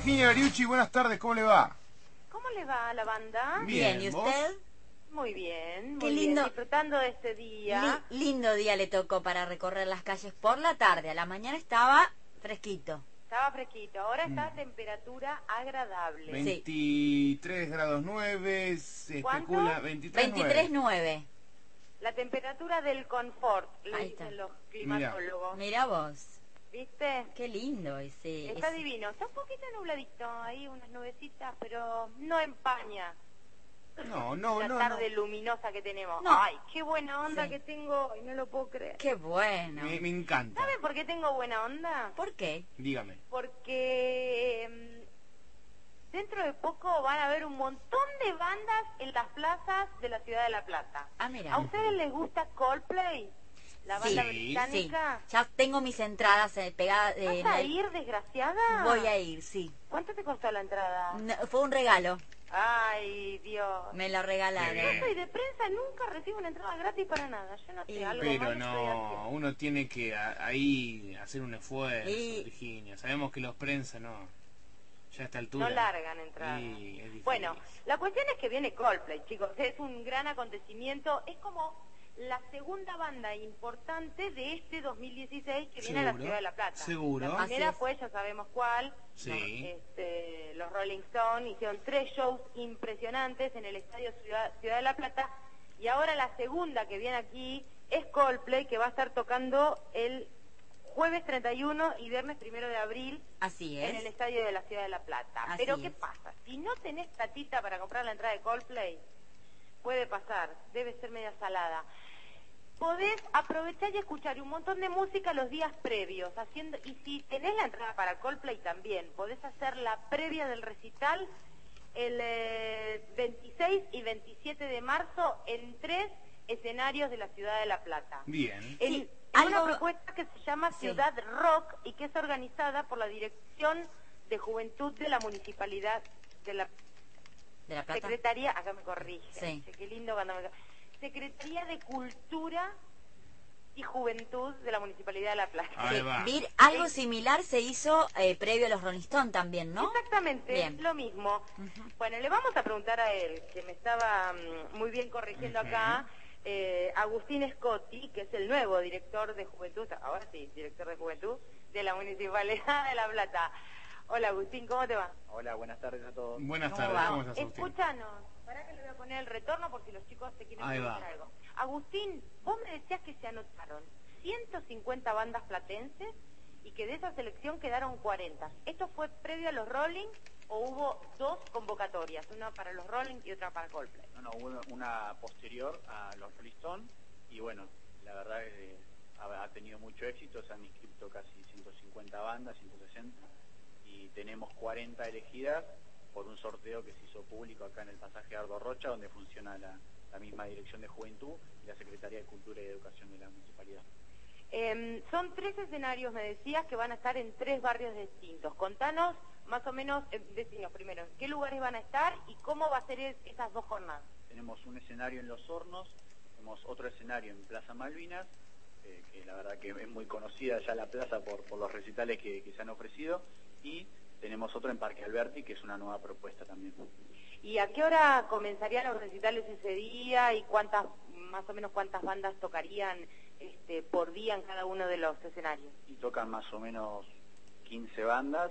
Virginia Ariucci, buenas tardes, ¿cómo le va? ¿Cómo le va a la banda? Bien, ¿y ¿vos? usted? Muy bien, Qué muy lindo. bien, disfrutando de este día. Lindo día le tocó para recorrer las calles por la tarde. A la mañana estaba fresquito. Estaba fresquito, ahora está a temperatura agradable. 23 grados 9, se ¿Cuánto? especula 23,9. 23,9. La temperatura del confort, le Ahí dicen está. los climatólogos. Mira vos. ¿Viste? Qué lindo ese. Está divino, está un poquito nubladito, ahí unas nubecitas, pero no empaña la tarde luminosa que tenemos. No. Ay, qué buena onda Sí. que tengo, y no lo puedo creer. Qué bueno. Me encanta. ¿Saben por qué tengo buena onda? ¿Por qué? Dígame. Porque dentro de poco van a haber un montón de bandas en las plazas de la ciudad de La Plata. Ah, mira. ¿A ustedes les gusta Coldplay? La banda Sí. Sí, británica. ya tengo mis entradas pegadas. ¿Vas a ir, desgraciada? Voy a ir, sí. ¿Cuánto te costó la entrada? No, fue un regalo. Ay, Dios. Me lo regalaron. Qué Yo soy de prensa, nunca recibo una entrada gratis para nada. Yo no sé, algo Pero mal estoy no, haciendo. uno tiene que ahí hacer un esfuerzo, Y- Virginia. Sabemos que los prensa no, ya a esta altura. No largan entradas. Sí, es difícil. Bueno, la cuestión es que viene Coldplay, chicos. Es un gran acontecimiento. Es como la segunda banda importante de este 2016 que viene a la Seguro, ciudad de La Plata. seguro. La Así primera es. fue, ya sabemos cuál, Sí. los Rolling Stones hicieron 3 shows impresionantes en el estadio Ciudad de La Plata. Y ahora la segunda que viene aquí es Coldplay, que va a estar tocando el jueves 31 y viernes 1 de abril Así en el es. estadio de la Ciudad de La Plata. Así Pero ¿qué es. pasa? Si no tenés platita para comprar la entrada de Coldplay, puede pasar, debe ser media salada. Podés aprovechar y escuchar un montón de música los días previos, y si tenés la entrada para Coldplay también, podés hacer la previa del recital el 26 y 27 de marzo en 3 escenarios de la Ciudad de La Plata. Bien. Sí, En una algo- propuesta que se llama Sí. Ciudad Rock y que es organizada por la Dirección de Juventud de la Municipalidad de La ¿De la Plata? Secretaría, acá me corrige, Sí. dice, qué lindo cuando me... Secretaría de Cultura y Juventud de la Municipalidad de La Plata. Ahí va. Algo similar se hizo previo a los Rolling Stones también, ¿no? Exactamente, Bien. lo mismo. Ujú. Bueno, le vamos a preguntar a él, que me estaba muy bien corrigiendo acá, Agustín Scotti, que es el nuevo director de Juventud, ahora sí, director de Juventud, de la Municipalidad de La Plata. Hola Agustín, ¿cómo te va? Hola, buenas tardes a todos. Buenas ¿Cómo tardes, va? ¿cómo estás, Agustín? Escúchanos, para que le voy a poner el retorno por si los chicos te quieren Ahí preguntar va. algo. Agustín, vos me decías que se anotaron 150 bandas platenses y que de esa selección quedaron 40. ¿Esto fue previo a los Rolling o hubo 2 convocatorias? Una para los Rolling y otra para Coldplay. No, hubo una posterior a los Rolling Stones y bueno, la verdad que ha tenido mucho éxito, se han inscrito casi 150 bandas, 160 y tenemos 40 elegidas por un sorteo que se hizo público acá en el pasaje Ardo Rocha, donde funciona la misma Dirección de Juventud y la Secretaría de Cultura y Educación de la Municipalidad. Son 3 escenarios, me decías, que van a estar en 3 barrios distintos. Contanos más o menos, decinos primero, ¿en qué lugares van a estar y cómo va a ser esas 2 jornadas? Tenemos un escenario en Los Hornos, tenemos otro escenario en Plaza Malvinas, que la verdad que es muy conocida ya la plaza por los recitales que se han ofrecido, y tenemos otro en Parque Alberti, que es una nueva propuesta también. ¿Y a qué hora comenzarían los recitales ese día y más o menos cuántas bandas tocarían por día en cada uno de los escenarios? Y tocan más o menos 15 bandas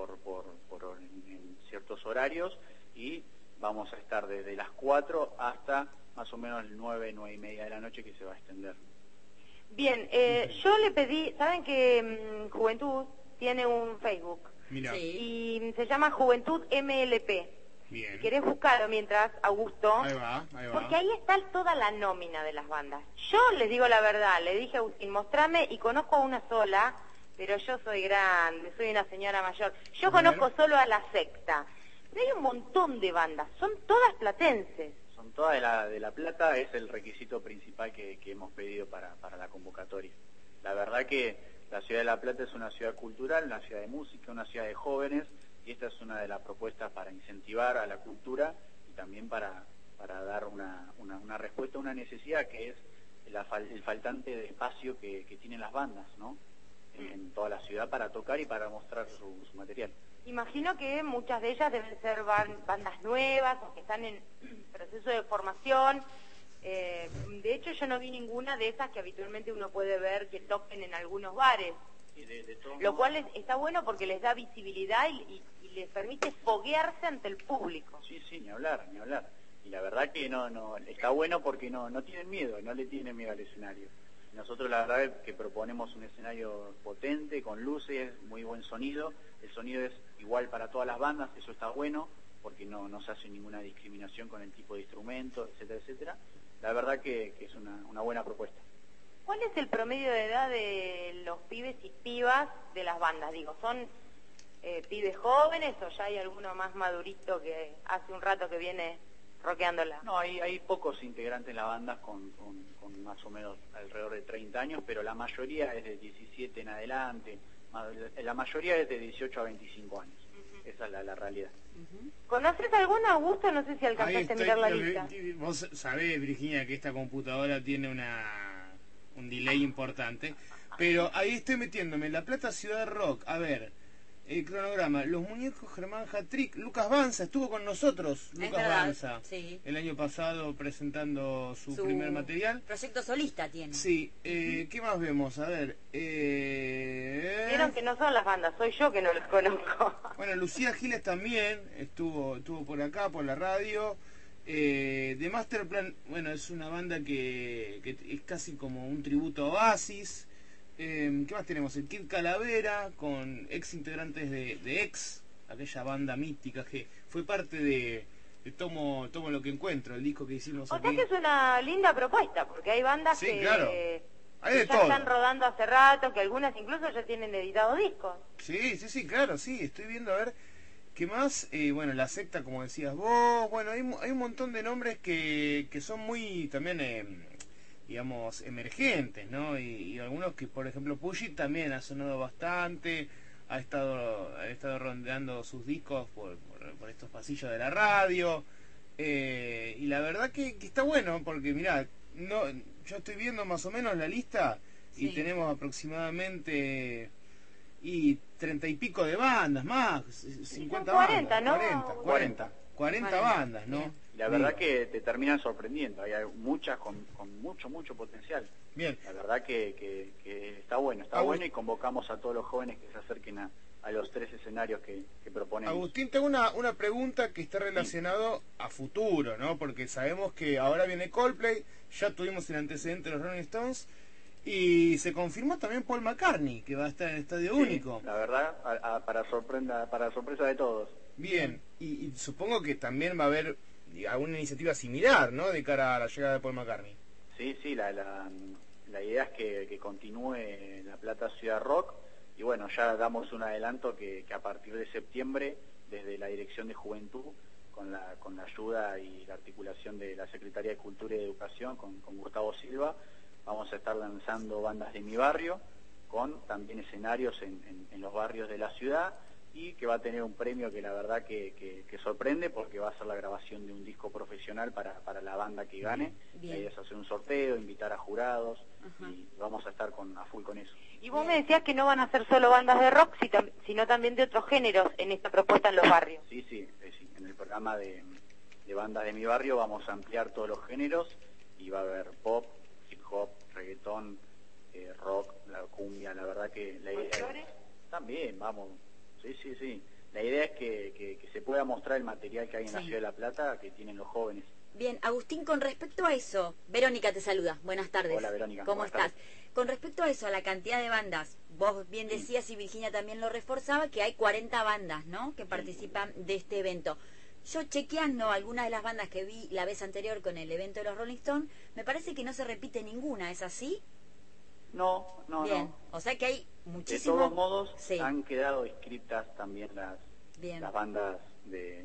en ciertos horarios y vamos a estar desde las 4 hasta más o menos 9, 9 y media de la noche, que se va a extender. Bien, yo le pedí, ¿saben que Juventud tiene un Facebook? Mira, Sí. Y se llama Juventud MLP. bien. ¿Querés buscarlo mientras, Augusto? Ahí va, ahí va. Porque ahí está toda la nómina de las bandas. Yo les digo la verdad, le dije a Agustín, mostrame, y conozco a una sola, pero yo soy grande, soy una señora mayor. Yo A ver. conozco solo a La Secta. Pero hay un montón de bandas, son todas platenses. Son todas de la Plata, es el requisito principal que hemos pedido para la convocatoria. La verdad que la ciudad de La Plata es una ciudad cultural, una ciudad de música, una ciudad de jóvenes, y esta es una de las propuestas para incentivar a la cultura y también para dar una respuesta a una necesidad que es el faltante de espacio que tienen las bandas, ¿no? en toda la ciudad para tocar y para mostrar su material. Imagino que muchas de ellas deben ser bandas nuevas o que están en proceso de formación. De hecho, yo no vi ninguna de esas que habitualmente uno puede ver que toquen en algunos bares. Lo cual está bueno porque les da visibilidad y les permite foguearse ante el público. Sí, ni hablar. Y la verdad que no está bueno porque no tienen miedo, no le tienen miedo al escenario. Nosotros la verdad es que proponemos un escenario potente, con luces, muy buen sonido. El sonido es igual para todas las bandas, eso está bueno, porque no se hace ninguna discriminación con el tipo de instrumento, etcétera. La verdad que es una buena propuesta. ¿Cuál es el promedio de edad de los pibes y pibas de las bandas? Digo, ¿son pibes jóvenes o ya hay alguno más madurito que hace un rato que viene rockeándola? No, hay pocos integrantes en la banda con más o menos alrededor de 30 años, pero la mayoría es de 17 en adelante, la mayoría es de 18 a 25 años. Esa es la realidad. ¿Conoces alguna, Augusto? No sé si alcanzaste a mirar la lista. Vos sabés, Virginia, que esta computadora tiene un delay importante, pero ahí estoy metiéndome. La Plata Ciudad Rock, a ver, el cronograma, Los Muñecos, Germán Hatrick, Lucas Banza, estuvo con nosotros, Lucas Banza, sí. El año pasado presentando su primer material. Proyecto solista tiene. Sí, ¿qué más vemos? A ver, Vieron que no son las bandas, soy yo que no los conozco. Bueno, Lucía Giles también estuvo por acá, por la radio. The Masterplan, bueno, es una banda que es casi como un tributo a Oasis. ¿Qué más tenemos? El Kid Calavera, con ex integrantes de Ex, aquella banda mítica que fue parte de Tomo lo que encuentro, el disco que hicimos aquí. O sea que es una linda propuesta, porque hay bandas Sí, que, claro. Hay de que ya todo. están rodando hace rato, que algunas incluso ya tienen editado discos. Sí, claro, sí, estoy viendo a ver qué más. Bueno, La Secta, como decías vos, bueno, hay un montón de nombres que son muy también, digamos, emergentes, ¿no? Y algunos que, por ejemplo, Pushit también ha sonado bastante, ha estado rondeando sus discos por estos pasillos de la radio, y la verdad que está bueno, porque mirá, yo estoy viendo más o menos la lista, sí. Y tenemos aproximadamente 30 y pico de bandas más, 50 40, bandas, ¿no? 40 bandas, ¿no? Bien. La verdad que te terminan sorprendiendo, hay muchas con mucho potencial. Bien. La verdad que está bueno, y convocamos a todos los jóvenes que se acerquen a los 3 escenarios que proponemos. Agustín, tengo una pregunta que está relacionado a futuro, ¿no? Porque sabemos que ahora viene Coldplay, ya tuvimos el antecedente de los Rolling Stones, y se confirmó también Paul McCartney, que va a estar en el Estadio Único. La verdad, para sorpresa de todos. Bien, y supongo que también va a haber alguna iniciativa similar, ¿no? De cara a la llegada de Paul McCartney. Sí, la idea es que continúe la Plata Ciudad Rock, y bueno, ya damos un adelanto que a partir de septiembre, desde la Dirección de Juventud, con la ayuda y la articulación de la Secretaría de Cultura y Educación, con Gustavo Silva, vamos a estar lanzando bandas de mi barrio, con también escenarios en los barrios de la ciudad, y que va a tener un premio que la verdad que sorprende, porque va a ser la grabación de un disco profesional para la banda que gane. Bien. La idea es hacer un sorteo, invitar a jurados, y vamos a estar a full con eso. Y vos me decías que no van a ser solo bandas de rock, sino también de otros géneros en esta propuesta en los barrios. Sí, en el programa de bandas de mi barrio vamos a ampliar todos los géneros, y va a haber pop, hip hop, reggaetón, rock, la cumbia. La verdad que la idea también, vamos, sí. La idea es que se pueda mostrar el material que hay en la Ciudad de La Plata, que tienen los jóvenes. Bien, Agustín, con respecto a eso, Verónica te saluda, buenas tardes. Hola, Verónica. ¿Cómo Buenas estás? tardes. Con respecto a eso, a la cantidad de bandas, vos bien decías y Virginia también lo reforzaba, que hay 40 bandas, ¿no?, que participan de este evento. Yo chequeando algunas de las bandas que vi la vez anterior con el evento de los Rolling Stones, me parece que no se repite ninguna, ¿es así? No. Bien, o sea que hay muchísimas. De todos modos, sí. han quedado inscritas también Bien. las bandas de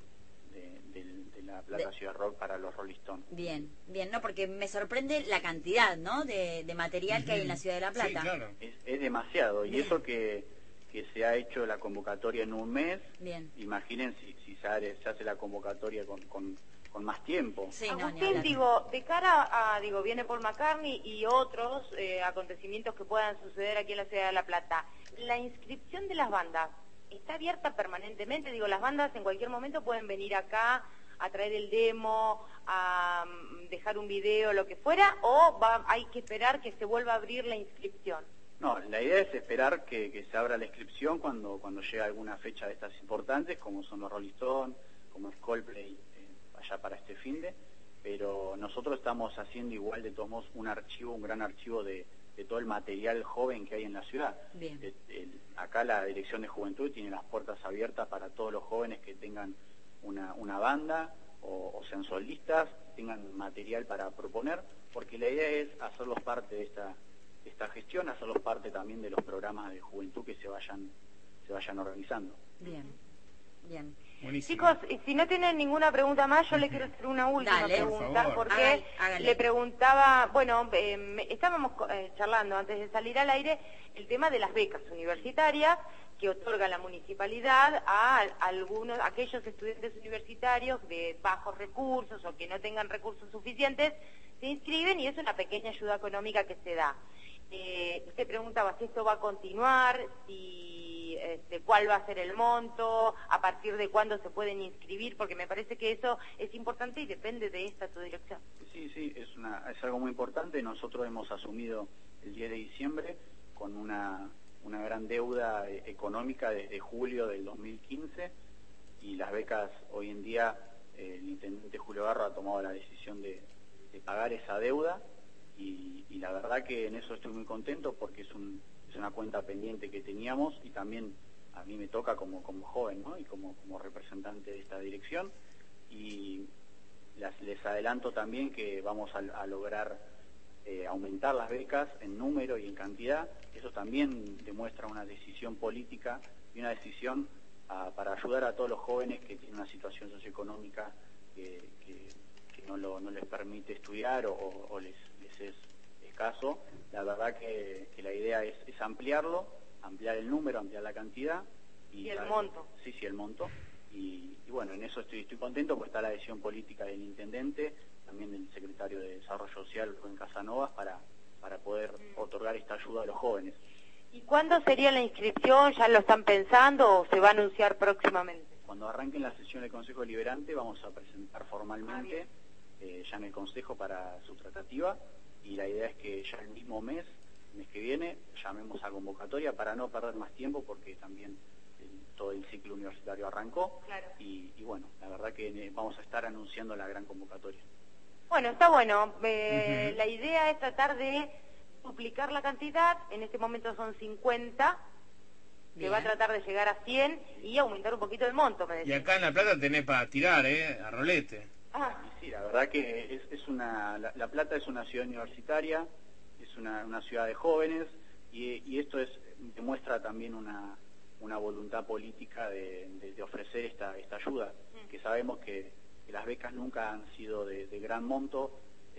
la Plata Ciudad Rock para los Rolling Stones. Bien, no, porque me sorprende la cantidad, ¿no?, de material que hay en la Ciudad de La Plata. Sí, claro. Es demasiado, Bien. y eso que se ha hecho la convocatoria en un mes. Bien. Imaginen si se hace la convocatoria con con más tiempo. Sí, no, ni Agustín, hablar. digo, de cara a, viene Paul McCartney y otros acontecimientos que puedan suceder aquí en la ciudad de La Plata, la inscripción de las bandas está abierta permanentemente. Digo, las bandas en cualquier momento pueden venir acá a traer el demo, a dejar un video, lo que fuera, o hay que esperar que se vuelva a abrir la inscripción. No, la idea es esperar que se abra la inscripción cuando llegue alguna fecha de estas importantes, como son los Rolling Stones, como es Coldplay, allá para este finde, pero nosotros estamos haciendo igual de todos modos un gran archivo de todo el material joven que hay en la ciudad. Bien. Acá la Dirección de Juventud tiene las puertas abiertas para todos los jóvenes que tengan una banda o sean solistas, tengan material para proponer, porque la idea es hacerlos parte de esta gestión, hacerlos parte también de los programas de juventud que se vayan organizando. Bien, bien. Buenísimo. Chicos, y si no tienen ninguna pregunta más, yo le quiero hacer una última Dale. pregunta, Por favor. porque Hágale. le preguntaba, bueno, estábamos charlando antes de salir al aire el tema de las becas universitarias que otorga la municipalidad a aquellos estudiantes universitarios de bajos recursos o que no tengan recursos suficientes, se inscriben y es una pequeña ayuda económica que se da. Te preguntaba si esto va a continuar, si cuál va a ser el monto, a partir de cuándo se pueden inscribir, porque me parece que eso es importante y depende de tu dirección. Sí, es algo muy importante. Nosotros hemos asumido el 10 de diciembre con una gran deuda económica desde julio del 2015 y las becas hoy en día, el intendente Julio Garro ha tomado la decisión de pagar esa deuda y la verdad que en eso estoy muy contento porque es una cuenta pendiente que teníamos y también a mí me toca como joven, ¿no? Y como representante de esta dirección y les adelanto también que vamos a lograr aumentar las becas en número y en cantidad. Eso también demuestra una decisión política y una decisión para ayudar a todos los jóvenes que tienen una situación socioeconómica que no les permite estudiar o les es escaso. La verdad que la idea es ampliarlo, ampliar el número, ampliar la cantidad. Y el monto. Sí, el monto. Y bueno, en eso estoy contento, pues está la decisión política del intendente, también del secretario de Desarrollo Social, Rubén Casanovas, para poder otorgar esta ayuda a los jóvenes. ¿Y cuándo sería la inscripción? ¿Ya lo están pensando o se va a anunciar próximamente? Cuando arranquen la sesión del Consejo Deliberante vamos a presentar formalmente ya en el Consejo para su tratativa y la idea es que ya el mismo mes que viene, llamemos a convocatoria para no perder más tiempo porque también todo el ciclo universitario arrancó. Claro. Y bueno, la verdad que vamos a estar anunciando la gran convocatoria. Bueno, está bueno. La idea es tratar de duplicar la cantidad, en este momento son 50, se va a tratar de llegar a 100 y aumentar un poquito el monto, me Y decía. acá en La Plata tenés para tirar, a rolete. Ah, Sí, la verdad que La Plata es una ciudad universitaria, es una ciudad de jóvenes y esto demuestra también una voluntad política de ofrecer esta ayuda, que sabemos que las becas nunca han sido de gran monto,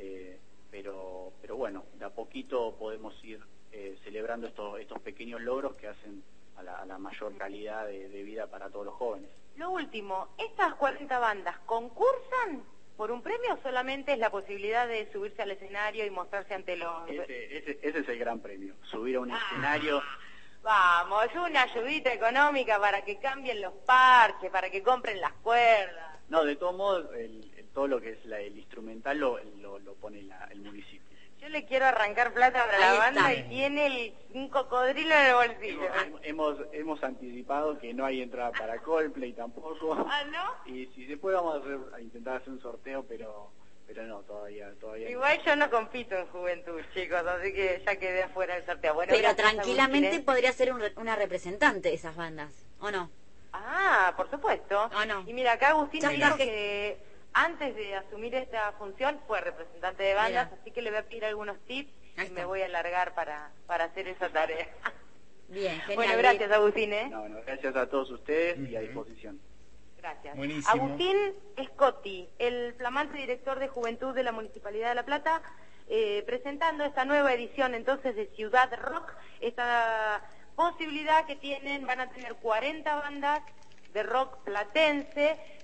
pero bueno, de a poquito podemos ir celebrando estos pequeños logros que hacen a la mayor calidad de vida para todos los jóvenes. lo último, ¿estas 40 bandas concursan por un premio o solamente es la posibilidad de subirse al escenario y mostrarse ante los... Ese es el gran premio, subir a un escenario. Vamos, una ayudita económica para que cambien los parches, para que compren las cuerdas. No, de todos modos, todo lo que es el instrumental lo pone el municipio. Yo le quiero arrancar plata para Ahí la banda está. y tiene un cocodrilo en el bolsillo. Hemos anticipado que no hay entrada para Coldplay tampoco. ¿Ah, no? Y si después vamos a intentar hacer un sorteo, pero no, todavía Igual yo no compito en juventud, chicos, así que ya quedé afuera del sorteo. Bueno, Pero gracias, tranquilamente Agustín, ¿eh? podría ser una representante de esas bandas, ¿o no? Ah, por supuesto. Ah, no. Y mira, acá Agustín Ya me está. dijo que antes de asumir esta función fue representante de bandas, Mira. así que le voy a pedir algunos tips Ahí y está. me voy a alargar para hacer esa tarea. Bien, genial. Bueno, gracias, Agustín, ¿eh? No, gracias a todos ustedes y a disposición. Gracias. Buenísimo. Agustín Scotti, el flamante director de Juventud de la Municipalidad de La Plata, presentando esta nueva edición entonces de Ciudad Rock, esta posibilidad que van a tener 40 bandas de rock platense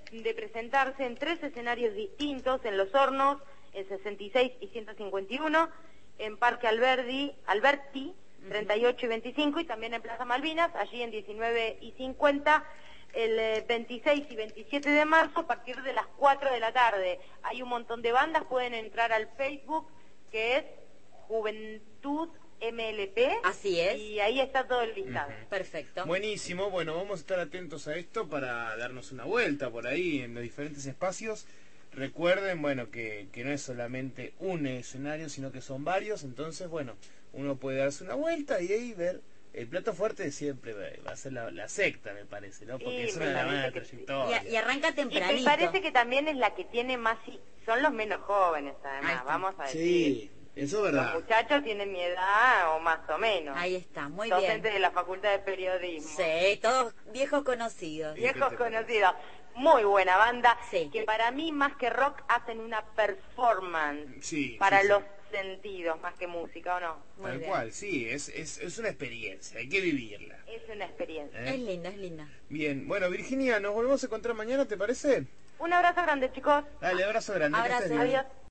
de presentarse en 3 escenarios distintos, en Los Hornos, en 66 y 151, en Parque Alberti, 38 y 25, y también en Plaza Malvinas, allí en 19 y 50, el 26 y 27 de marzo, a partir de las 4 de la tarde. Hay un montón de bandas, pueden entrar al Facebook, que es Juventud MLP. Así es. Y ahí está todo el listado. Perfecto. Buenísimo, bueno, vamos a estar atentos a esto para darnos una vuelta por ahí en los diferentes espacios. Recuerden, bueno, que no es solamente un escenario, sino que son varios, entonces, bueno, uno puede darse una vuelta y ahí ver. El plato fuerte siempre va a ser la secta, me parece, ¿no? Porque es una buena trayectoria. Y arranca tempranito. Y me parece que también es la que tiene más... Son los menos jóvenes, además, vamos a decir. Sí, eso es verdad. Los muchachos tienen mi edad, o más o menos. Ahí está, muy Docentes bien. de la Facultad de Periodismo. Sí, todos viejos conocidos. Viejos conocidos. Muy buena banda, Sí. que para mí, más que rock, hacen una performance Sí, para sí, los sí. sentidos, más que música, ¿o no? Muy Tal bien. cual, sí, es una experiencia, hay que vivirla. Es una experiencia. ¿Eh? Es linda, es linda. Bien, bueno, Virginia, nos volvemos a encontrar mañana, ¿te parece? Un abrazo grande, chicos. Dale, abrazo grande. que estés Abrazo. bien. Adiós.